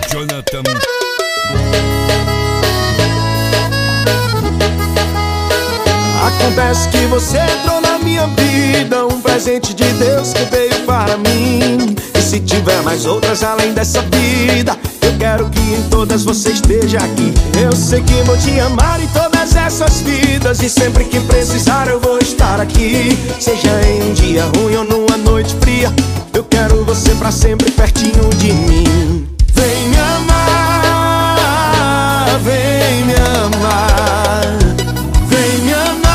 Jonathan. Acontece que você entrou na minha vida, um presente de Deus que veio para mim. E se tiver mais outras além dessa vida, eu quero que em todas você esteja aqui. Eu sei que vou te amar em todas essas vidas, e sempre que precisar eu vou estar aqui. Seja em um dia ruim ou numa noite fria, eu quero você pra sempre pertinho de mim. Vem me amar, vem me amar, vem me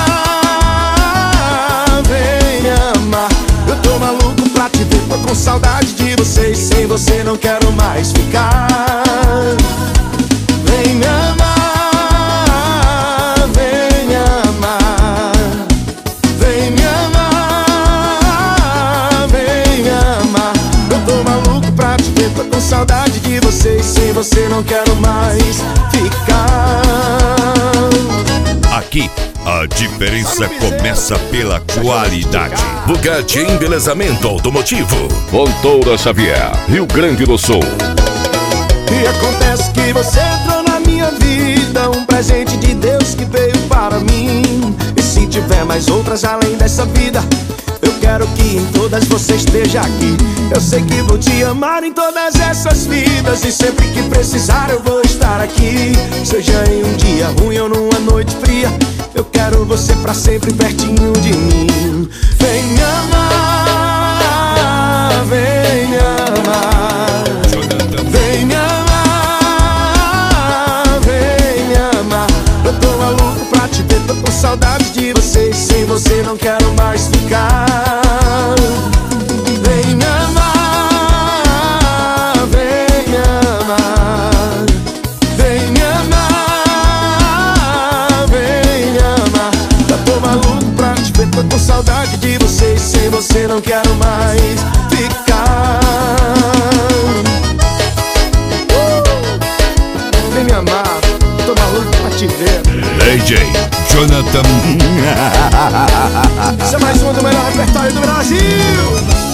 amar, vem me amar. Eu tô maluco pra te ver, tô com saudade de você, e sem você não quero mais ficar. Vem me amar, vem me amar, vem me amar, vem me amar. Eu tô maluco pra te ver, tô com saudade de você, e sem você não quero mais ficar. Aqui, a diferença começa pela qualidade. Bugatti Embelezamento Automotivo. Fontoura Xavier, Rio Grande do Sul. E acontece que você entrou na minha vida, um presente de Deus que veio para mim. E se tiver mais outras além dessa vida, eu quero que em todas você esteja aqui. Eu sei que vou te amar em todas essas vidas, e sempre que precisar eu vou estar aqui. Seja em um dia ruim ou numa noite fria, eu quero você pra sempre pertinho de mim. Vem me amar, vem me amar, vem me amar, vem me amar. Eu tô maluco pra te ver, tô com saudade de você, e sem você não quero mais ficar. Vem me amar, vem me amar, vem me amar, vem me amar. Eu tô maluco pra te ver, tô com saudade de você, e sem você não quero mais ficar. Vem me amar, tô maluco pra te ver. DJ Jonathan. Isso é mais um do melhor repertório do Brasil.